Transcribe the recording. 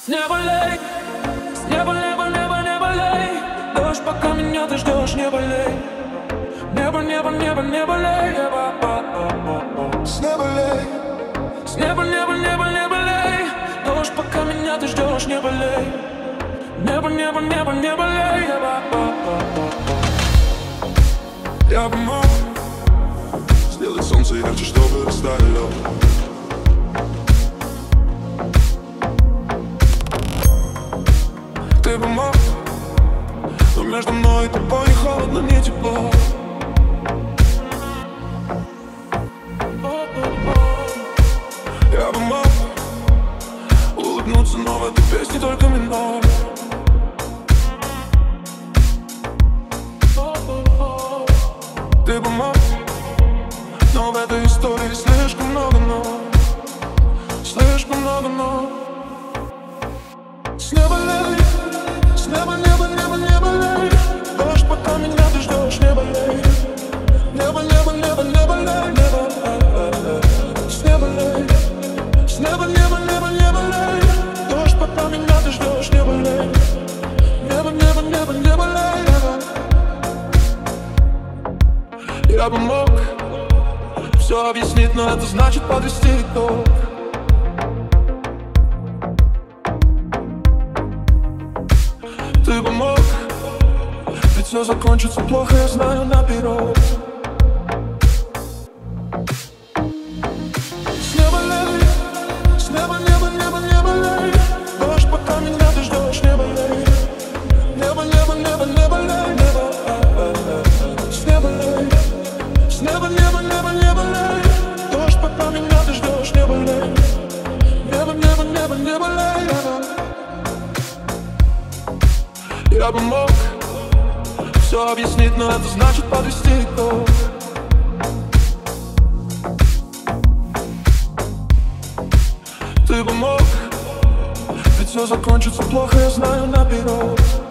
неба лей, с неба, неба, неба, неба лей. Дождь, пока меня ты ждешь, не болей. Небо, небо, небо, небо лей. С неба лей, с неба, неба, неба, неба лей. Дождь, пока меня ты ждешь, не болей. Небо, небо, небо, небо лей. я бы мог сделать солнце ярче, чтобы растаял лед. Ты бы мог, но между мной и тобой не холодно, не тепло. Я бы мог улыбнуться, но в этой песне только минор. Ты бы мог, но в этой истории слишком много но. Слишком много но. С неба лей, с неба, небо, небо, небо лей. Дождь, пока меня ты ждешь, не болей. Небо, небо, небо, небо лей, небо. С неба лей, с неба, небо, небо, небо лей. Дождь, пока меня ты ждешь, не болей. Небо, небо, небо, небо лей, небо. Я бы мог все объяснить, но это значит подвести итог. Ты бы мог, ведь все закончится плохо, я знаю наперед. С неба лей, с неба, небо, небо, небо лей. Дождь, пока меня ты ждешь, не болей. Небо, небо, небо, небо лей, небо. С неба лей, с неба, небо, небо, небо лей. Дождь, пока меня ты ждешь, не болей. Небо, небо, небо, небо лей, небо. Я бы мог все объяснить, но это значит подвести итог. Ты бы мог, ведь все закончится плохо, я знаю наперед.